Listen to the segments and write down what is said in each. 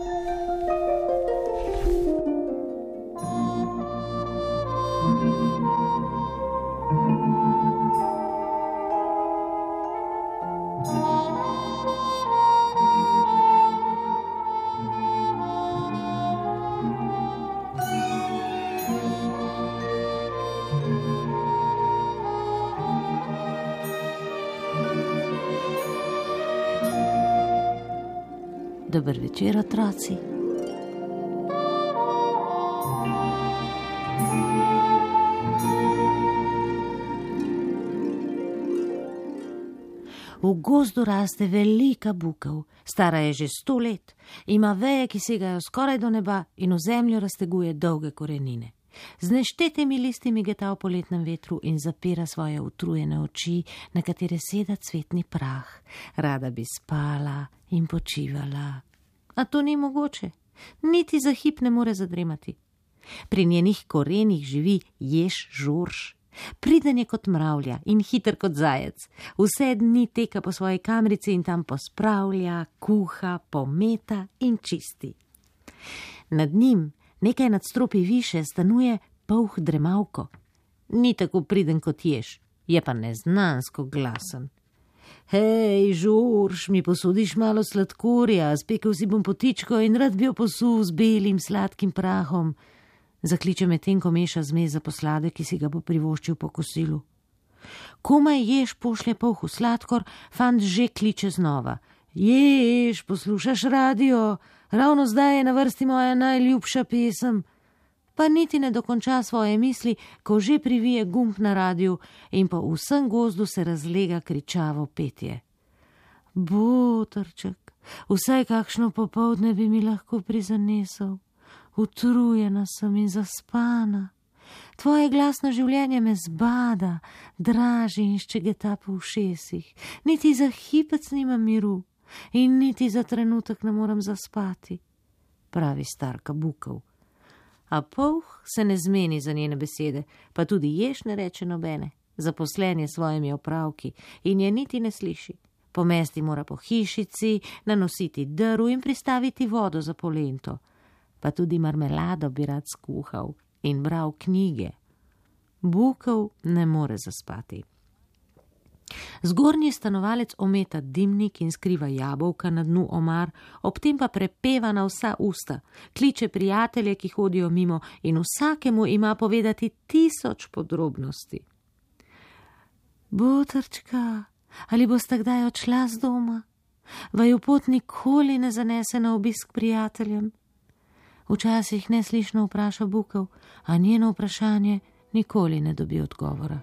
Dober večer, otroci. V gozdu raste velika bukev, stara je že 100 let, ima veje, ki segajo skoraj do neba in v zemljo razteguje dolge korenine. Z neštetimi listi migeta v poletnem vetru in zapira svoje utrujene oči, na katere seda cvetni prah. Rada bi spala in počivala. A to ni mogoče, niti za hip ne more zadremati. Pri njenih korenih živi jež Žorž. Priden je kot mravlja in hiter kot zajec. Vse dni teka po svoji kamrici in tam pospravlja, kuha, pometa in čisti. Nad njim, nekaj nadstropij više, stanuje polh Dremavko. Ni tako priden kot jež, je pa neznansko glasen. Hej, Žorž, mi posudiš malo sladkorja, spekel si bom potičko in rad bi jo posul z belim sladkim prahom. Zakliče medtem, ko meša zmes za posladek, ki si ga bo privoščil po kosilu. Komaj jež pošlje polhu sladkor, fant že kliče znova. Jež, poslušaš radio? Ravno zdaj je na vrsti moja najljubša pesem. Pa niti ne dokonča svoje misli, ko že privije gumb na radiju in po vsem gozdu se razlega kričavo petje. Botrček, vsaj kakšno popoldne bi mi lahko prizanesel. Utrujena sem in zaspana. Tvoje glasno življenje me zbada, draži in ščegeta po ušesih. Niti za hipec nimam miru in niti za trenutek ne moram zaspati, pravi starka bukev. A polh se ne zmeni za njene besede, pa tudi jež ne reče nobene. Zaposlen je svojimi opravki in je niti ne sliši. Pomesti mora po hišici, nanositi drv in pristaviti vodo za polento. Pa tudi marmelado bi rad skuhal in bral knjige. Bukev ne more zaspati. Zgornji stanovalec ometa dimnik in skriva jabolka na dnu omar, ob tem pa prepeva na vsa usta, kliče prijatelje, ki hodijo mimo in vsakemu ima povedati 1000 podrobnosti. Botrčka, ali boste kdaj odšla z doma? Vaju pot nikoli ne zanese na obisk prijateljem? Včasih neslišno vpraša bukev, a njeno vprašanje nikoli ne dobi odgovora.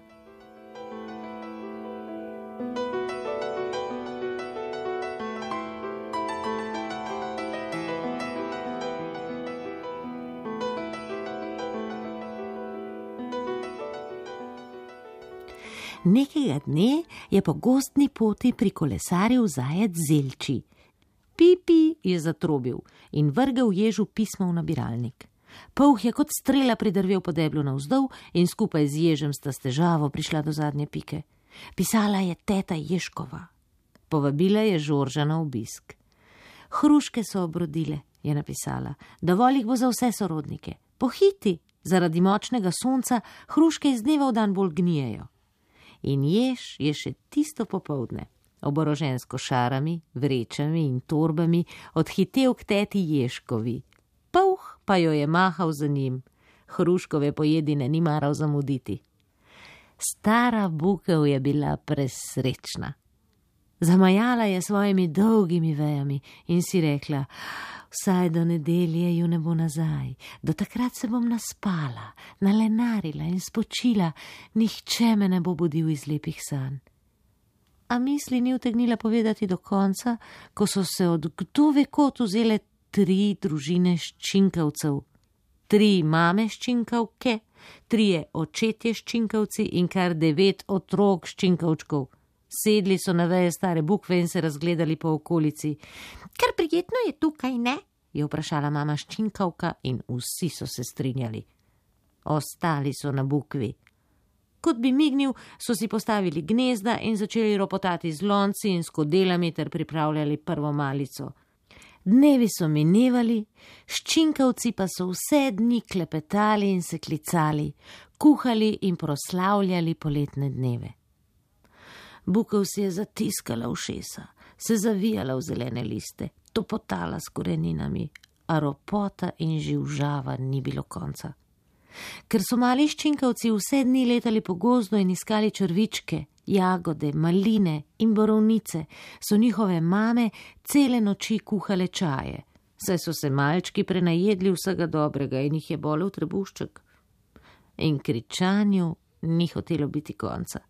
Nekega dne je po gozdni poti prikolesaril zajec Zelči. Pipi je zatrobil in vrgel ježu pismo v nabiralnik. Polh je kot strela pridrvel po deblu navzdol in skupaj z ježem sta s težavo prišla do zadnje pike. Pisala je teta Ježkova. Povabila je Žorža na obisk. Hruške so obrodile, je napisala. Dovolj jih bo za vse sorodnike. Pohiti, zaradi močnega sonca hruške iz dneva v dan bolj gnijejo. In jež je še tisto popoldne, oborožen s košarami, vrečami in torbami, odhitel k teti Ježkovi. Polh pa jo je mahal za njim. Hruškove pojedine ni maral zamuditi. Stara bukev je bila presrečna. Zamajala je svojimi dolgimi vejami in si rekla, vsaj do nedelje ju ne bo nazaj, do takrat se bom naspala, nalenarila in spočila, nihče me ne bo budil iz lepih sanj. A misli ni utegnila povedati do konca, ko so se od kdo ve kod vzele 3 družine ščinkavcev, 3 mame ščinkavke, 3 očetje ščinkavci in kar 9 otrok ščinkavčkov. Sedli so na veje stare bukve in se razgledali po okolici. Kar prijetno je tukaj, ne? Je vprašala mama ščinkavka in vsi so se strinjali. Ostali so na bukvi. Kot bi mignil, so si postavili gnezda in začeli ropotati z lonci in skodelami ter pripravljali prvo malico. Dnevi so minevali, ščinkavci pa so vse dni klepetali in se klicali, kuhali in proslavljali poletne dneve. Bukev si je zatiskala ušesa, se zavijala v zelene liste, topotala s koreninami, a ropota in živžava ni bilo konca. Ker so mali ščinkavci vse dni letali po gozdu in iskali črvičke, jagode, maline in borovnice, so njihove mame cele noči kuhale čaje, saj so se malčki prenajedli vsega dobrega in jih je bolel trebušček. In kričanju ni hotelo biti konca.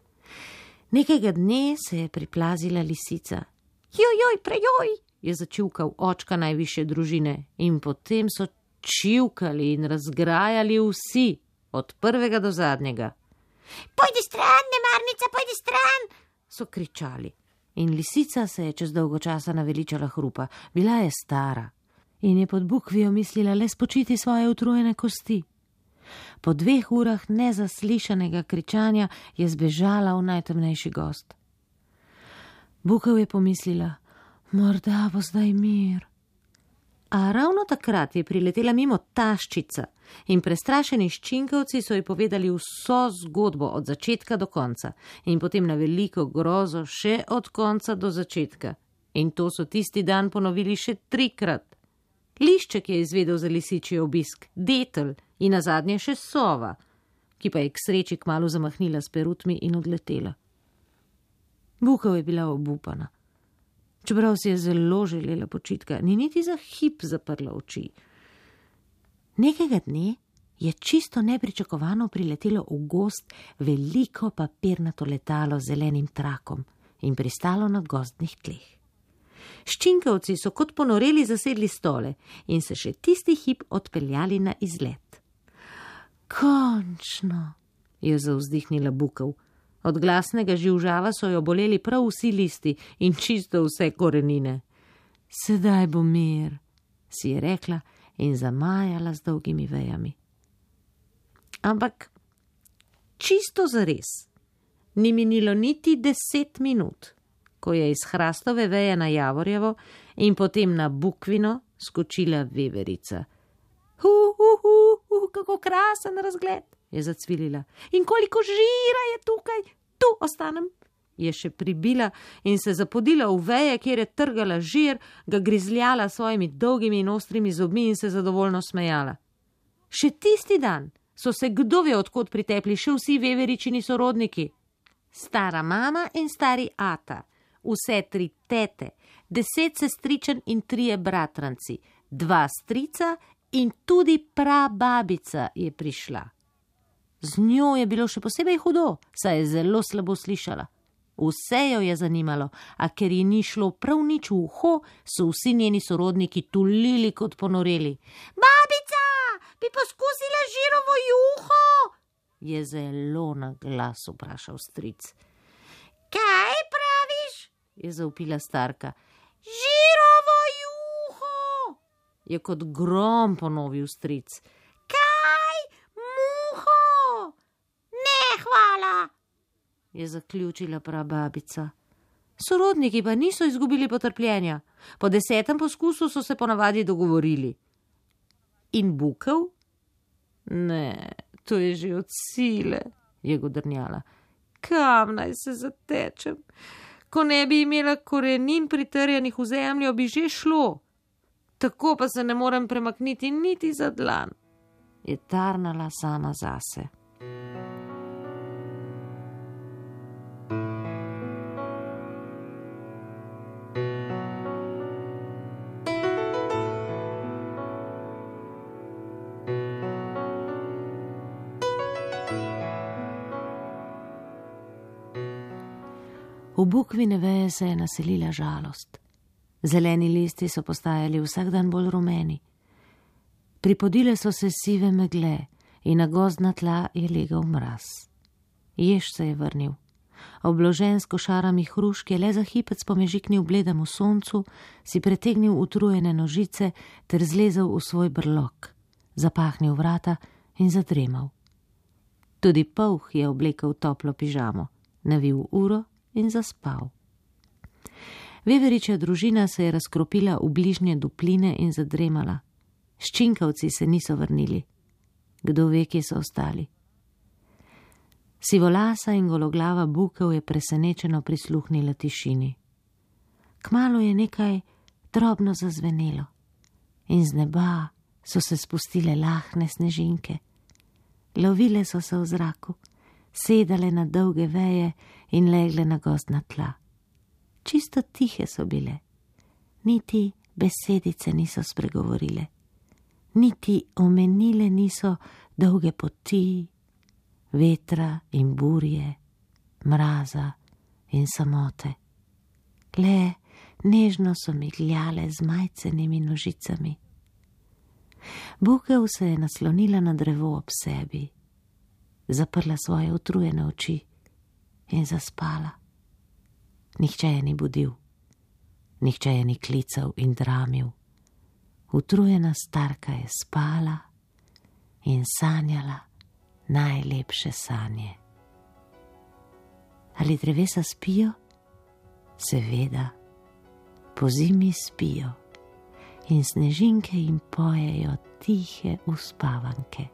Nekega dne se je priplazila lisica. Joj, prejoj, je začivkal očka najvišje družine in potem so čivkali in razgrajali vsi, od prvega do zadnjega. Pojdi stran, nemarnica, pojdi stran, so kričali. In lisica se je čez dolgo časa naveličala hrupa. Bila je stara in je pod bukvijo mislila le spočiti svoje utrujene kosti. Po 2 urah nezaslišanega kričanja je zbežala v najtemnejši gozd. Bukev je pomislila, morda bo zdaj mir. A ravno takrat je priletela mimo taščica in prestrašeni ščinkavci so ji povedali vso zgodbo od začetka do konca in potem na veliko grozo še od konca do začetka. In to so tisti dan ponovili še 3-krat. Lišček je izvedel za lisičji obisk, detel in nazadnje še sova, ki pa je k sreči kmalu zamahnila s perutmi in odletela. Bukev je bila obupana. Čeprav si je zelo želela počitka, ni niti za hip zaprla oči. Nekega dne je čisto nepričakovano priletelo v gozd veliko papirnato letalo z zelenim trakom in pristalo na gozdnih tleh. Ščinkavci so kot ponoreli zasedli stole in se še tisti hip odpeljali na izlet. Končno, je zavzdihnila Bukev. Od glasnega živžava so jo boleli prav vsi listi in čisto vse korenine. Sedaj bo mir, si je rekla in zamajala z dolgimi vejami. Ampak čisto zares ni minilo niti 10 minut, ko je iz hrastove veje na javorjevo in potem na bukvino skočila veverica. Kako krasen razgled, je zacvilila. In koliko žira je tukaj, tu ostanem, je še pribila in se zapodila v veje, kjer je trgala žir, ga grizljala svojimi dolgimi in ostrimi zobmi in se zadovoljno smejala. Še tisti dan so se kdo ve odkot pritepli še vsi veveričini sorodniki. Stara mama in stari ata, vse 3 tete, 10 sestričen in 3 bratranci, 2 strica in tudi prababica je prišla. Z njo je bilo še posebej hudo, saj je zelo slabo slišala. Vse jo je zanimalo, a ker ji ni šlo prav nič v uho, so vsi njeni sorodniki tulili kot ponoreli. Babica, bi poskusila žirovo juho? Je zelo na glas vprašal stric. Kaj praviš? Je zavpila starka. Žirovo juho, je kot grom ponovil stric. Kaj? Muho? Ne, hvala, je zaključila prababica. Sorodniki pa niso izgubili potrpljenja. Po 10. poskusu so se ponavadi dogovorili. In Bukev? Ne, to je že od sile, je godrnjala. Kam naj se zatečem? Ko ne bi imela korenin pritrjenih v zemljo, bi že šlo. Tako pa se ne morem premakniti niti za dlan, je tarnala sama zase. V bukvine veje se je naselila žalost. Zeleni listi so postajali vsak dan bolj rumeni. Pripodile so se sive megle in na gozdna tla je legal mraz. Jež se je vrnil. Obložen s košarami hrušk je le za hipec pomežiknil bledemu soncu, si pretegnil utrujene nožice ter zlezel v svoj brlog, zapahnil vrata in zadremal. Tudi polh je oblekel toplo pižamo, navil uro in zaspal. Veveričeva družina se je razkropila v bližnje dupline in zadremala. Ščinkavci se niso vrnili. Kdo ve, kje so ostali. Sivolasa in gologlava bukev je presenečeno prisluhnila tišini. Kmalu je nekaj drobno zazvenelo in z neba so se spustile lahne snežinke. Lovile so se v zraku, sedale na dolge veje in legle na gozdna tla. Čisto tihe so bile, niti besedice niso spregovorile, niti omenile niso dolge poti, vetra in burje, mraza in samote. Le nežno so migljale z majcenimi nožicami. Bukev se je naslonila na drevo ob sebi, zaprla svoje utrujene oči in zaspala. Nihče je ni budil, nihče je ni klical in dramil. Utrujena starka je spala in sanjala najlepše sanje. Ali drevesa spijo? Seveda, pozimi spijo in snežinke jim pojejo tihe uspavanke.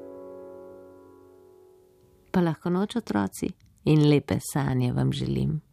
Pa lahko noč, otroci, in lepe sanje vam želim.